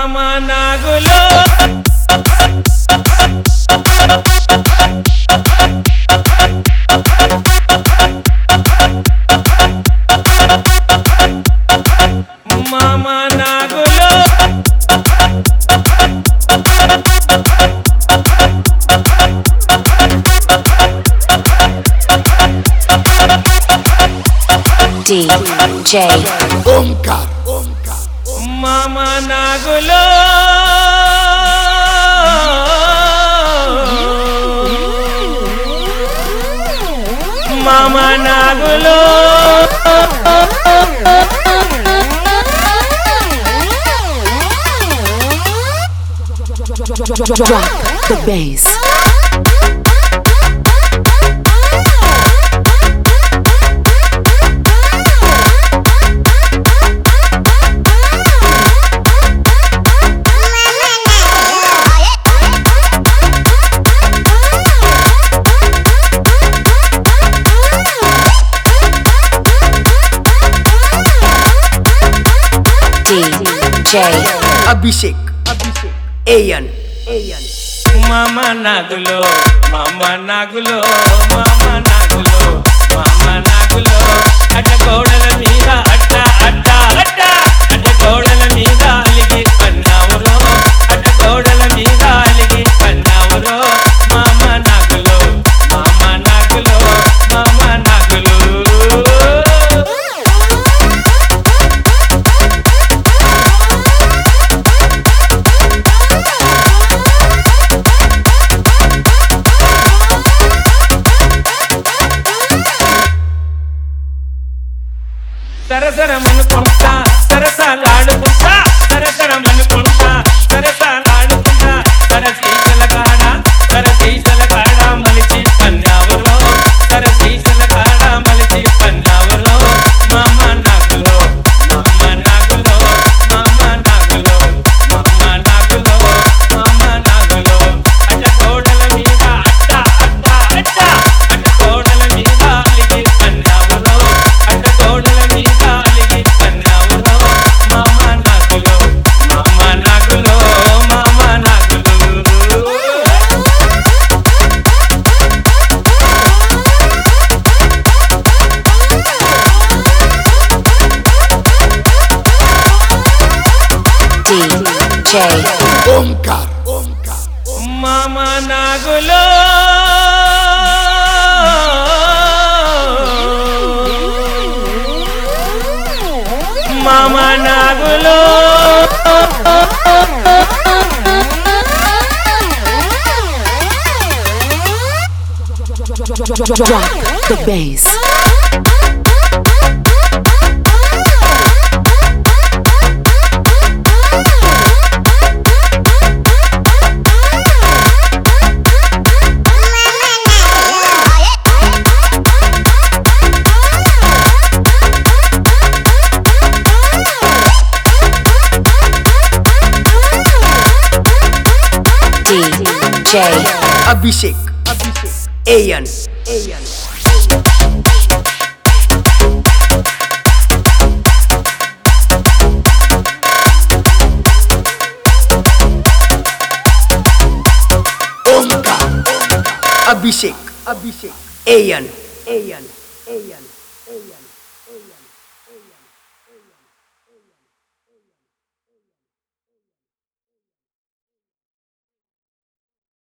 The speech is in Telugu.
మామా నాగులో మామా నాగులో DJ Omkar. మామా నాగులో మామా నాగులో Drop the bass. DJ Abhishek. Ayan. మామా నాగులో మామా నాగులో మామా నాగులో మామా నాగులో అడ్డ గోడల మీద అడ్డ అడ్డ అడ్డ అడ్డ గోడల మీద అలిగి పన్నావురో అడ్డ గోడల మీద అలిగి పన్నావురో మామా నాగులో మామా నాగులో మామా నాగులో సరసరమనుకుంటా సరసాలాడుకుంటా సరసరమనుకుంటా సరసాలాడుకుంటా సరసీసల కాడ మలిచి పన్నావులో సరసీసల కాడ మలిచి పన్నావులో మామా నాగులో మామా నాగులో మామా నాగులో మామా నాగులో మామా నాగులో అడ్డ గోడల మీద అడ్డ అడ్డ అడ్డ అడ్డ గోడల మీద అలిగి పన్నావులో అడ్డ గోడల మీద అలిగి పన్నావులో మామా నాగులో మామా నాగులో మామా నాగులో DJ Omkar. మామా నాగులో మామా నాగులో Drop the bass. DJ Abhishek. Ayan. Omkar. Abhishek. Ayan.